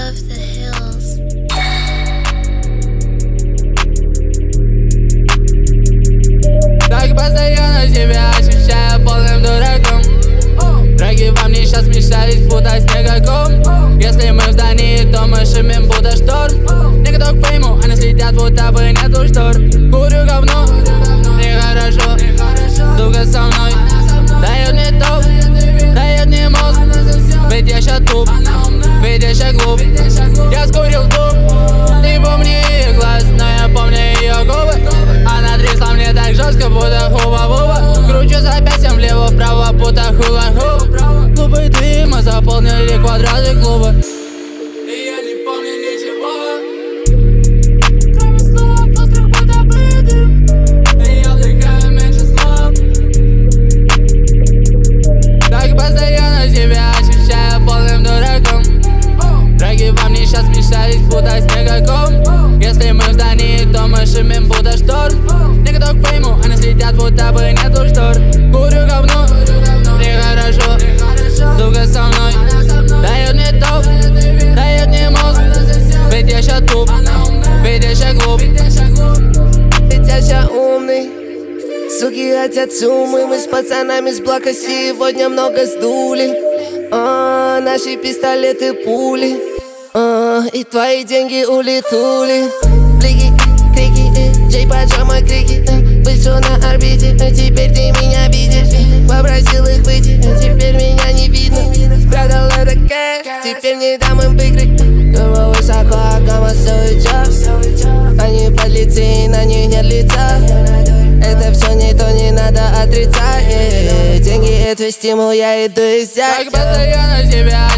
above the hills. Так постоянно себя ощущаю полным дураком. Драки во мне сейчас смешались, будто снегоком. Если мы в здании, то мы шумим, будто шторм. Не готов к фейму, они слетят, будто бы нету штор. Курю говно, нехорошо. Сука со мной дает мне топ, дает мне мозг. Ведь я ща туп, ведь я ща глуп. Я скурил туп, не помню ее глаз, но я помню ее губы. Она трясла мне так жестко, будто хуба-буба. Кручу запястьем влево-вправо, будто хула-хуп. Клубы дыма заполнили квадраты клуба. И я не помню ничего, кроме слов, острых будто бы дым. И я вдыхаю меньше слов. Так постоянно себя ощущаю полным дураком. Драки во мне сейчас смешались, будто снегоком. Если мы в здании, то мы шумим, будто шторм. Не готов к фейму, они слетят, будто бы нету штор. Курю говно, нехорошо. Сука со мной дает мне топ, дает мне мозг. Ведь я ща туп, ведь я ща глуп. Ведь я ща умный. Суки хотят суммы, мы с пацанами с блока сегодня много сдули. Наши пистолеты пули, и твои деньги улетули. Блики, крики, Джей поджама крики. Вышел на орбите, теперь ты меня видишь. Попросил их выйти, теперь меня не видно. Спрятал это кэш, теперь не дам им выиграть. Голова высоко, гамма час. Они подлецы, на них нет лица. Это все не то, не надо отрицать. Деньги это стимул, я иду и взять. Так постоянно себя